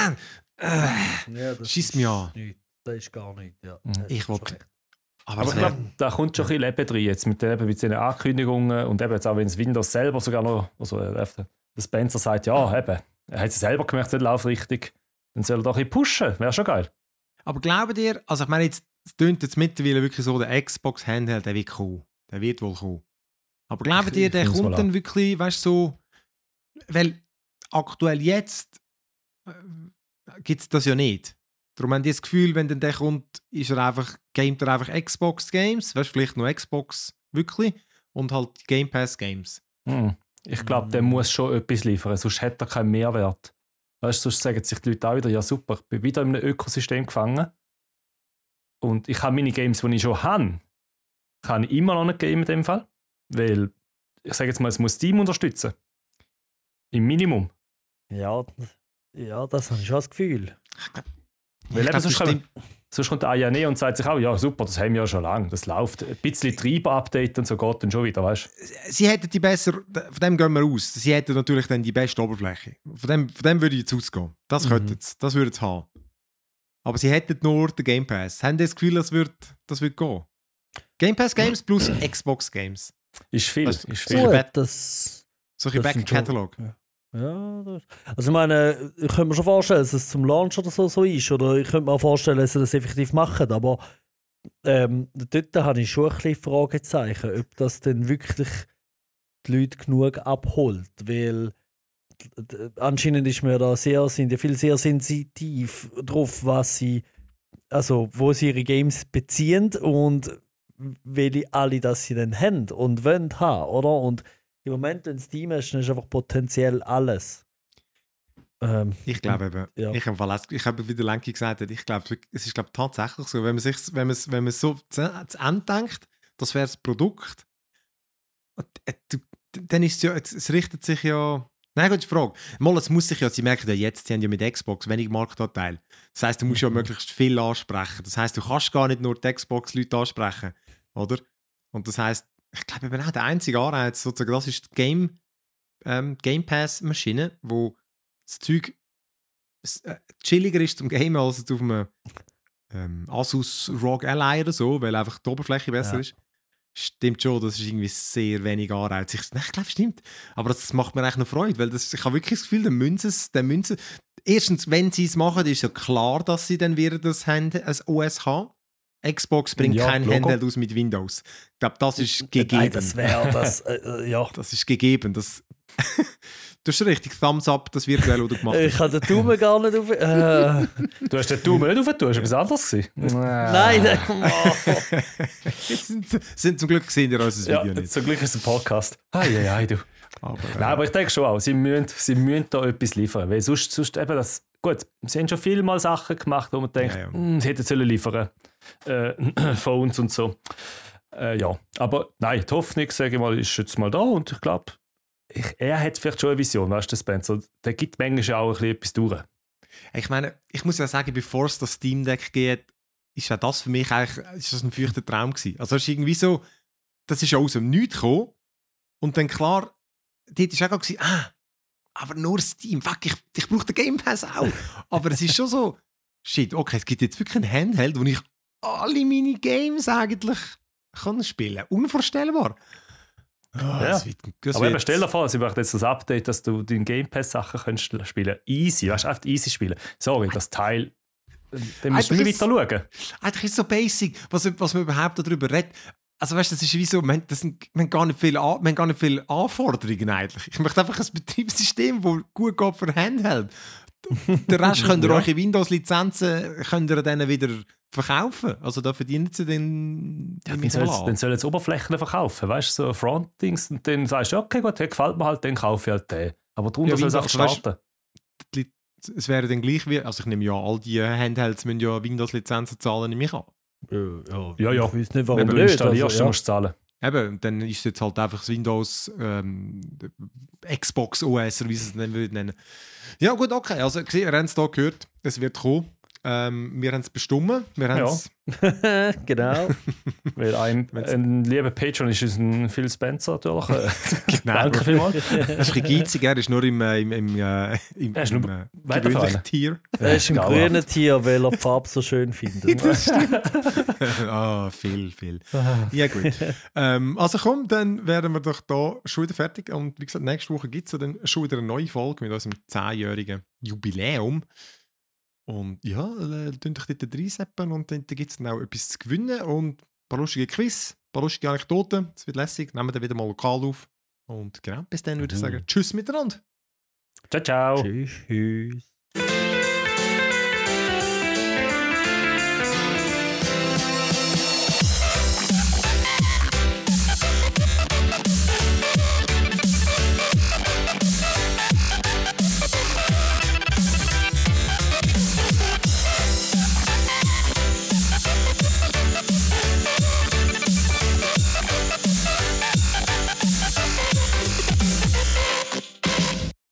Ja, das Schießt ist mich an. nichts. Das ist gar nicht, ja. Mhm. Das ist Ich schon wollte- recht. Aber Aber es ich wär- glaube, da kommt schon ein bisschen Leben drin jetzt mit diesen Ankündigungen und eben jetzt auch, wenn das Windows selber sogar noch, also der Spencer sagt, ja, eben, er hat es selber gemerkt, es läuft richtig, dann soll er doch ein bisschen pushen, wäre schon geil. Aber glaubt ihr, also ich meine, es tönt jetzt mittlerweile wirklich so, der Xbox Handheld, der wird kommen. Der wird wohl kommen. Aber glaubt ihr, Ich der nehm's mal kommt an. dann wirklich, weißt du, so, weil aktuell jetzt gibt es das ja nicht. Darum haben die das Gefühl, wenn dann der kommt, gamet er einfach Xbox Games, weißt du, vielleicht noch Xbox wirklich und halt Game Pass Games. Ich glaube, der muss schon etwas liefern, sonst hat er keinen Mehrwert. Weißt du, sonst sagen sich die Leute auch wieder, ja super, ich bin wieder in einem Ökosystem gefangen und ich habe meine Games, die ich schon habe, kann ich immer noch nicht geben in dem Fall, weil, ich sage jetzt mal, es muss Steam unterstützen. Im Minimum. Ja, das habe ich schon das Gefühl. Weil Ich eben glaub, sonst, das stimmt. sonst kommt der AJA und sagt sich auch, ja super, das haben wir ja schon lange, das läuft. Ein bisschen Treiber-Update und so geht dann schon wieder, weißt du? Sie hätten die besser, von dem gehen wir aus, sie hätten natürlich dann die beste Oberfläche. Von dem würde ich jetzt ausgehen. Das könnten sie, das würden sie haben. Aber sie hätten nur den Game Pass. Haben Sie das Gefühl, das wird gehen? Game Pass Games plus Xbox Games. Ist viel, Das- ist so viel. ein Gut, das... So ein Das Back sind schon- Catalog. Ja, also ich meine, ich könnte mir schon vorstellen, dass es zum Launch oder so ist. Oder ich könnte mir auch vorstellen, dass sie das effektiv machen. Aber dort habe ich schon ein bisschen Fragezeichen, ob das denn wirklich die Leute genug abholt. Weil anscheinend ist mir da sind ja viele sehr sensitiv drauf, wo sie ihre Games beziehen und welche alle das sie dann haben und wollen haben, oder? Und im Moment, wenn Steam ist, dann ist einfach potenziell alles. Ich glaube eben, Ja. ich habe wieder Lenki gesagt, ich glaube, es ist tatsächlich so, wenn man so zu Ende denkt, das wäre das Produkt, dann ist es ja, es richtet sich ja, nein, gute Frage. Mal, es muss sich ja, sie merken ja jetzt, sie haben ja mit Xbox wenig Marktanteil. Das heisst, du musst ja möglichst viel ansprechen. Das heisst, du kannst gar nicht nur die Xbox-Leute ansprechen, oder? Und das heisst, ich glaube eben auch der einzige Anreiz, sozusagen, das ist die Game Pass-Maschine, wo das Zeug chilliger ist zum Gamen als jetzt auf einem Asus ROG Ally oder so, weil einfach die Oberfläche besser Ja. ist. Stimmt schon, das ist irgendwie sehr wenig Anreiz. Ich glaube, stimmt. Aber das macht mir eigentlich noch Freude, weil ich habe wirklich das Gefühl, der Münzen. Erstens, wenn sie es machen, ist ja klar, dass sie dann wieder ein OS haben. Xbox bringt Ja, kein Logo. Handheld aus mit Windows. Ich glaube, das ist gegeben. Nein, das wäre das. Ja. Das ist gegeben. Das du hast schon richtig Thumbs up, das virtuell, was du gemacht hast. Ich habe den Daumen gar nicht auf. Du hast den Daumen nicht auf, du hast etwas anderes gewesen. Nein, sind zum Glück gesehen ihr unser Ja, Video nicht. zum Glück ist es ein Podcast. Ei, du. Aber, Nein, aber ich denke schon auch, sie müssen da etwas liefern. Weil sonst eben das. Gut, sie haben schon viel mal Sachen gemacht, wo man denkt, Ja, ja. Sie hätten sollen liefern. Phones und so. Ja, aber nein, die Hoffnung, sage ich mal, ist jetzt mal da und ich glaube, er hat vielleicht schon eine Vision, weißt du, Spencer. Der gibt manchmal auch ein bisschen etwas durch. ich meine, ich muss ja sagen, bevor es das Steam Deck geht, ist ja das für mich eigentlich ist das ein feuchter Traum gewesen. Also es ist irgendwie so, das ist ja aus dem Nichts gekommen und dann klar, dort ist auch gewesen, aber nur Steam, fuck, ich brauche den Game Pass auch. Aber es ist schon so, shit, okay, es gibt jetzt wirklich ein Handheld, wo ich alle meine Games eigentlich kann spielen. Unvorstellbar. Ja. Aber eben, stell dir vor, sie machen jetzt das Update, dass du den Game Pass Sachen kannst spielen. Easy, weißt du, einfach easy spielen. Sorry, das Teil, dann musst du nicht weiter schauen. Eigentlich ist es so basic, was man überhaupt darüber redet. Also weißt du, das ist wie so, wir haben gar nicht viele Anforderungen eigentlich. Ich möchte einfach ein Betriebssystem, das gut geht für Handheld. Den Rest könnt ihr eure Windows-Lizenzen dann wieder verkaufen. Also da verdient sie dann Dann sollen sie jetzt Oberflächen verkaufen, weißt du, so Frontings, und dann sagst du, okay, gut, der gefällt mir halt, dann kaufe ich halt den. Aber darunter soll es auch starten. Es wäre dann gleich wie, also ich nehme ja, all die Handhelds müssen ja Windows-Lizenzen zahlen, nehme ich an. Ja. Ich weiß nicht, warum Wenn du nicht. installierst, musst du zahlen. Eben, dann ist es jetzt halt einfach das Windows Xbox OS, oder wie sie es nennen. Ja gut, okay, also ihr habt es hier gehört, es wird kommen. Wir haben es bestimmt. Genau. Weil ein lieber Patron ist ein Phil Spencer natürlich. Genau. Danke vielmals. Das ist ein bisschen geizig, er ist nur im gewöhnlichen Tier. Er ist im grünen Tier, weil er die Farbe so schön findet. Das stimmt. Viel. Ja gut. Also komm, dann werden wir doch da schon wieder fertig. Und wie gesagt, nächste Woche gibt es dann schon wieder eine neue Folge mit unserem 10-jährigen Jubiläum. Und ja, tun euch dort reinseppen und dann gibt es dann auch etwas zu gewinnen und ein paar lustige Quiz, ein paar lustige Anekdoten. Es wird lässig, nehmen wir dann wieder mal lokal auf. Und genau, bis dann würde ich sagen, tschüss miteinander. Ciao. Tschüss.